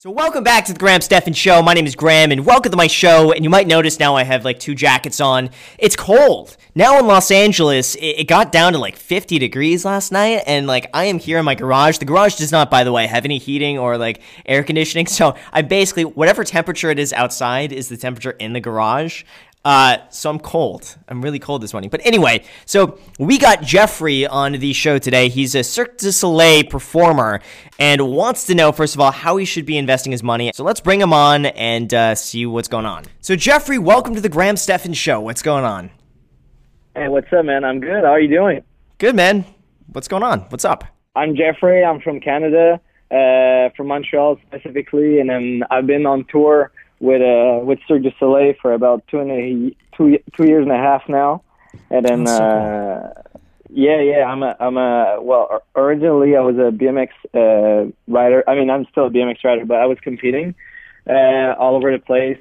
So welcome back to the Graham Stephan Show. My name is Graham, and welcome to my show. And you might notice now I have like two jackets on. It's cold. Now in Los Angeles, it got down to like 50 degrees last night, and like I am here in my garage. The garage does not, by the way, have any heating or like air conditioning. So I basically, whatever temperature it is outside is the temperature in the garage. So I'm cold. I'm really cold this morning. But anyway, so we got Jeffrey on the show today. He's a Cirque du Soleil performer and wants to know, first of all, how he should be investing his money. So let's bring him on and see what's going on. So Jeffrey, welcome to the Graham Stephan Show. What's going on? Hey, what's up, man? I'm good. How are you doing? Good, man. What's going on? What's up? I'm Jeffrey. I'm from Canada, from Montreal specifically, and then I've been on tour with Cirque du Soleil for about 2 years and a half now, and then originally I was a BMX rider. I mean, I'm still a BMX rider, but I was competing all over the place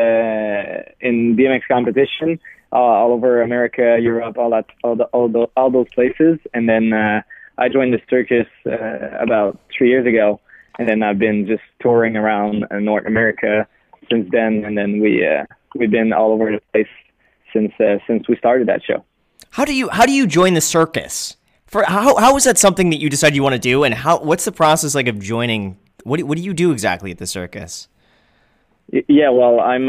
in BMX competition, all over America, Europe, all those places, and then I joined the circus about 3 years ago, and then I've been just touring around North America since then, and then we've been all over the place since we started that show. How do you join the circus? How is that something that you decide you want to do, and what's the process like of joining? What do you do exactly at the circus? Yeah, well, I'm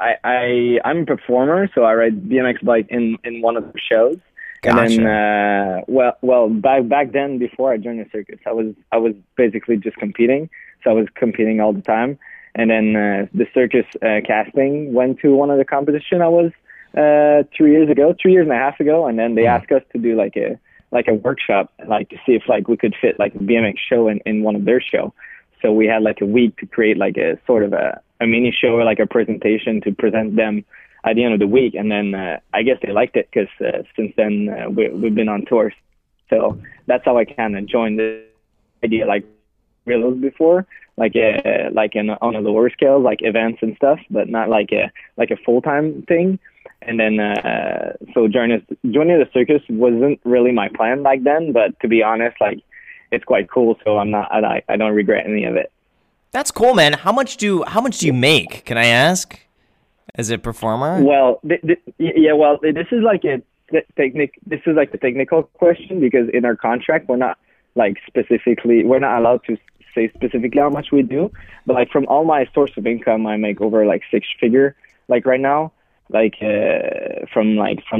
a performer, so I ride BMX bike in one of the shows. Gotcha. And then back then, before I joined the circus, I was basically just competing. So I was competing all the time. And then the circus casting went to one of the competition I was 3 years and a half ago, and then they asked us to do like a workshop, like to see if like we could fit like a BMX show in one of their show. So we had like a week to create like a sort of a mini show or like a presentation to present them at the end of the week, and then I guess they liked it because since then we've been on tours. So that's how I kind of joined the idea, like reels before, like on a lower scale, like events and stuff, but not like a full-time thing. And then so joining the circus wasn't really my plan back then, but to be honest, like it's quite cool, so I don't regret any of it. That's cool, man. How much do you make? Can I ask? As a performer? Well, this is like the technical question, because in our contract we're not allowed to say specifically how much we do, but like from all my source of income, I make over like six figure, like right now, like from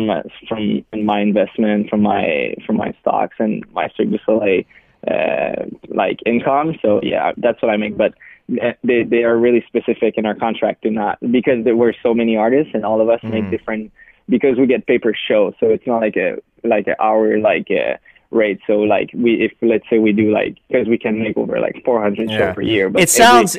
my investment, from my stocks and my Cirque du Soleil like income. So yeah, that's what I make. But they are really specific in our contract to not, because there were so many artists and all of us make different, because we get pay per show, so it's not like an hour rate. So like if let's say we do like, because we can make over like 400 shows per year. But it sounds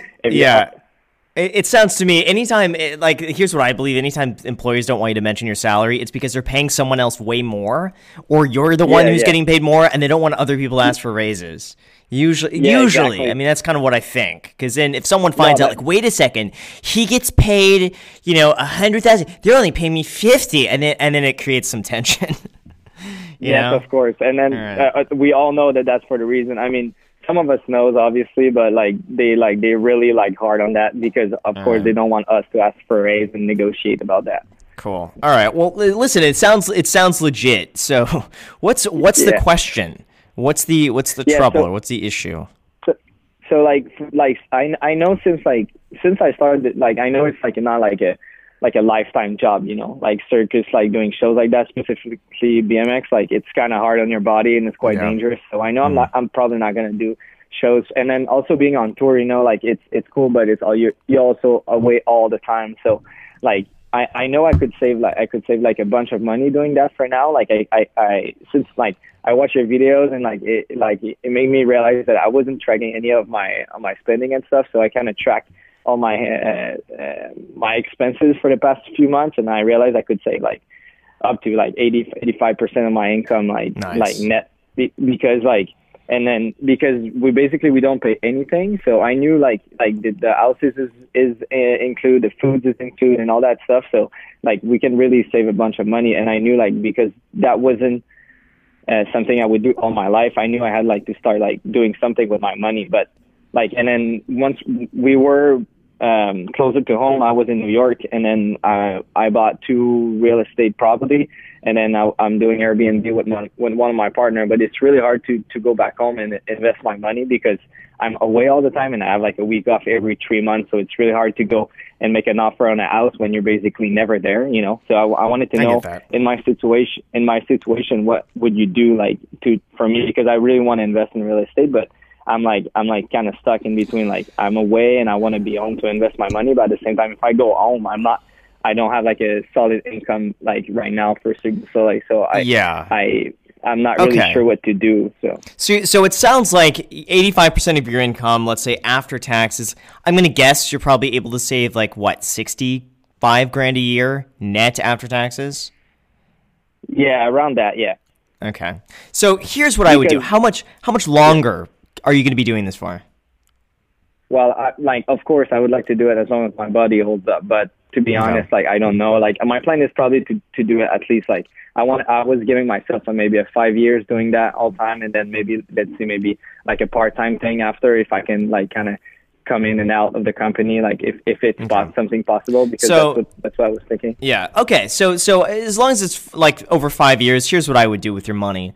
It sounds to me, anytime, like, here's what I believe: anytime employers don't want you to mention your salary, it's because they're paying someone else way more, or you're the one who's getting paid more, and they don't want other people to ask for raises. Usually, exactly. I mean, that's kind of what I think. Because then if someone finds out, like, wait a second, he gets paid, $100,000, they're only paying me $50,000, and then it creates some tension. Yes, of course. And then we all know that that's for the reason. I mean, some of us knows obviously, but they really hard on that, because of course they don't want us to ask for a raise and negotiate about that. Cool. All right. Well, listen, it sounds legit. So what's the question? What's the trouble, or what's the issue? So I know since I started, like, I know it's like not like a lifetime job, like circus, like doing shows like that, specifically BMX, like it's kind of hard on your body and it's quite dangerous. So I know I'm probably not going to do shows. And then also being on tour, like it's cool, but it's all you're also away all the time. So like, I know I could save like a bunch of money doing that for now. Like I since like I watch your videos, and it made me realize that I wasn't tracking any of my spending and stuff. So I kind of tracked all my my expenses for the past few months, and I realized I could save like up to like 85% of my income, like net, because and then because we don't pay anything. So I knew like the houses is include, the foods is included, and all that stuff. So like we can really save a bunch of money. And I knew because that wasn't something I would do all my life, I knew I had to start doing something with my money. But like, and then once we were closer to home, I was in New York, and then I bought 2 real estate property, and then I'm doing Airbnb with one of my partner. But it's really hard to go back home and invest my money because I'm away all the time, and I have like a week off every 3 months. So it's really hard to go and make an offer on a house when you're basically never there, you know. So I wanted to know in my situation, what would you do like for me, because I really want to invest in real estate, but I'm like kind of stuck in between. Like, I'm away and I want to be home to invest my money, but at the same time, if I go home, I don't have like a solid income like right now for so I'm not really sure what to do. So it sounds like 85% of your income, let's say after taxes, I'm going to guess you're probably able to save like what, 65 grand a year net after taxes? Yeah, around that. Yeah. Okay. So here's what I would do. How much longer are you going to be doing this for? Well, of course, I would like to do it as long as my body holds up. But to be honest, like, I don't know. Like, my plan is probably to do it at least, like, I was giving myself maybe 5 years doing that all the time. And then maybe like a part-time thing after, if I can like kind of come in and out of the company, like if it's something possible, because that's what I was thinking. Yeah. Okay. So as long as it's like over 5 years, here's what I would do with your money.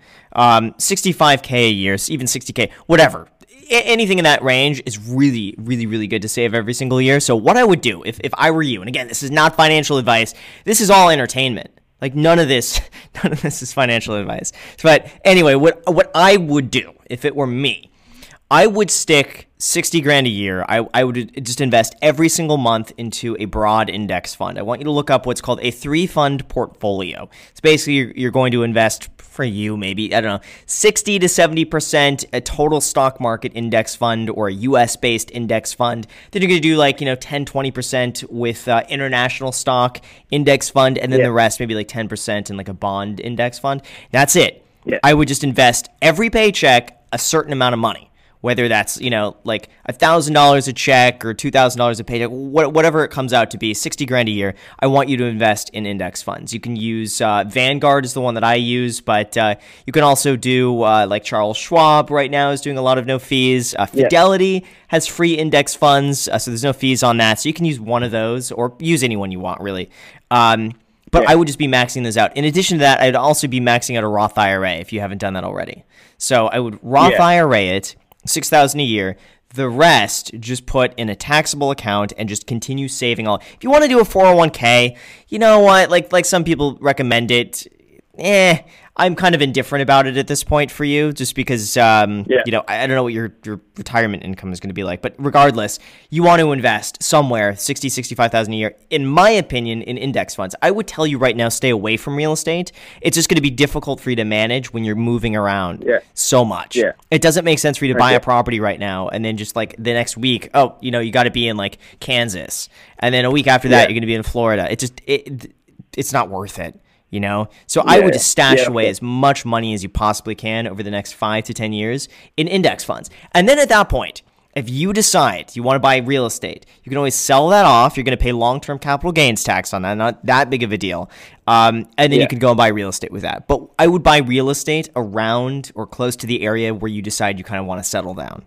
65K a year, even 60K, whatever. Anything in that range is really, really, really good to save every single year. So what I would do if I were you, and again, this is not financial advice, this is all entertainment. Like, none of this is financial advice. But anyway, what I would do if it were me, I would stick 60 grand a year. I would just invest every single month into a broad index fund. I want you to look up what's called a 3-fund portfolio. It's basically you're going to invest, for you, maybe, I don't know, 60 to 70% a total stock market index fund or a US-based index fund. Then you're going to do like, 10, 20% with international stock index fund, and then the rest, maybe like 10% in like a bond index fund. That's it. Yeah. I would just invest every paycheck a certain amount of money. Whether that's, like $1,000 a check or $2,000 a paycheck, whatever it comes out to be, 60 grand a year, I want you to invest in index funds. You can use Vanguard is the one that I use, but you can also do like Charles Schwab right now is doing a lot of no fees. Fidelity has free index funds, so there's no fees on that. So you can use one of those or use any one you want, really. But I would just be maxing those out. In addition to that, I'd also be maxing out a Roth IRA if you haven't done that already. So I would Roth IRA it. $6,000 a year. The rest just put in a taxable account and just continue saving all. If you want to do a 401k, you know what? Like some people recommend it. I'm kind of indifferent about it at this point for you, just because, I don't know what your retirement income is going to be like. But regardless, you want to invest somewhere, $65,000 a year, in my opinion, in index funds. I would tell you right now, stay away from real estate. It's just going to be difficult for you to manage when you're moving around so much. Yeah. It doesn't make sense for you to buy a property right now and then just like the next week, you got to be in like Kansas. And then a week after that, you're going to be in Florida. It's not worth it. So I would just stash away as much money as you possibly can over the next 5 to 10 years in index funds. And then at that point, if you decide you want to buy real estate, you can always sell that off. You're going to pay long-term capital gains tax on that, not that big of a deal. And then you can go and buy real estate with that. But I would buy real estate around or close to the area where you decide you kind of want to settle down.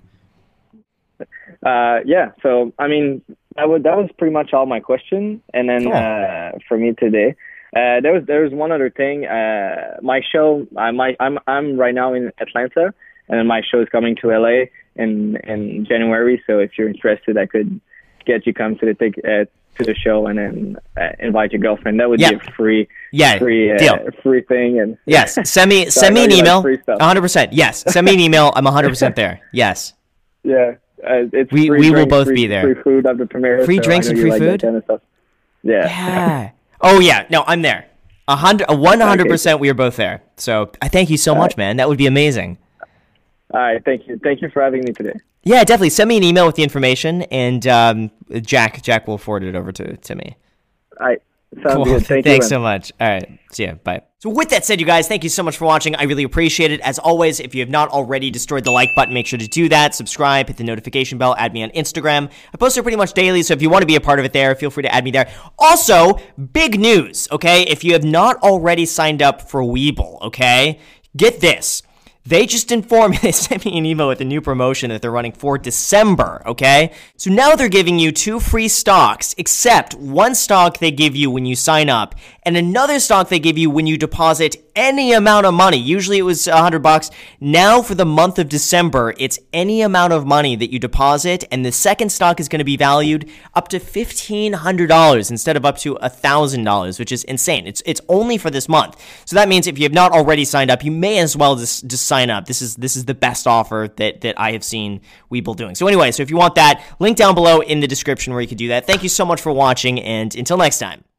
So, I mean, that was pretty much all my question. And then for me today, there was one other thing. My show, I'm right now in Atlanta, and my show is coming to LA in January. So if you're interested, I could get you come to the show and then invite your girlfriend. That would be a free thing. And yes, send me an email. 100%. Yes, send me an email. I'm 100% there. Yes. Yeah. It's we will both be there. Free food at the premiere. Free drinks and free food. Kind of stuff. Yeah. Oh yeah, no, I'm there. 100%. We are both there. So I thank you so much, man. That would be amazing. All right, thank you. Thank you for having me today. Yeah, definitely. Send me an email with the information, and Jack will forward it over to me. All right, sounds good. Thanks so much. All right, see ya. Bye. So with that said, you guys, thank you so much for watching. I really appreciate it. As always, if you have not already destroyed the like button, make sure to do that. Subscribe, hit the notification bell, add me on Instagram. I post there pretty much daily, so if you want to be a part of it there, feel free to add me there. Also, big news, okay? If you have not already signed up for Webull, okay? Get this. They just informed me, they sent me an email with a new promotion that they're running for December, okay? So now they're giving you 2 free stocks, except one stock they give you when you sign up, and another stock they give you when you deposit any amount of money. Usually it was $100. Now for the month of December, it's any amount of money that you deposit, and the second stock is going to be valued up to $1,500 instead of up to $1,000, which is insane. It's only for this month. So that means if you have not already signed up, you may as well just sign up. This is the best offer that I have seen Webull doing. So anyway, so if you want that, link down below in the description where you can do that. Thank you so much for watching, and until next time.